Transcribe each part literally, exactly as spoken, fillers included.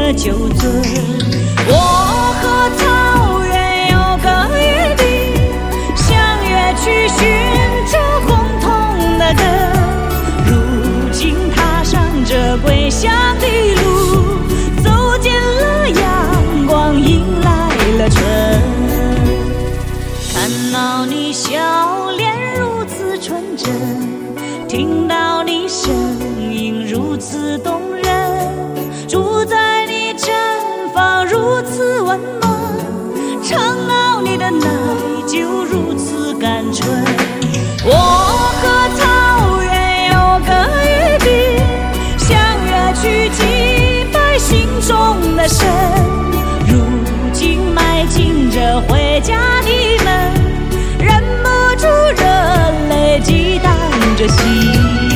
的酒樽。我和草原有个约定，相约去寻找共同的根。如今踏上这归乡的路，走进了阳光，迎来了春。看到你笑脸如此纯真，听到你声音如此动人，住在你毡房如此温暖，尝到你的奶酒如此甘醇。我和草原有个约定，相约去祭拜心中的神。如今迈进这回家的门，忍不住热泪激荡着心。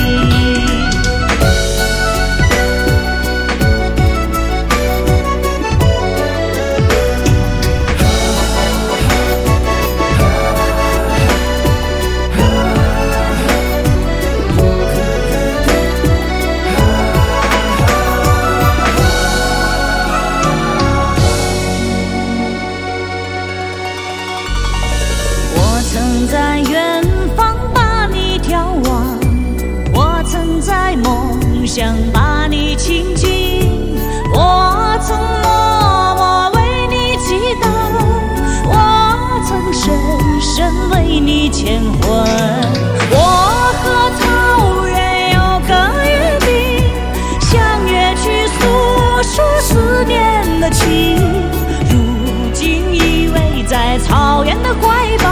曾在远方把你眺望，我曾在梦想把你亲近，我曾默默为你祈祷，我曾深深为你牵魂。我和草原有个约定，相约去诉说思念的情。如今依偎在草原的怀抱，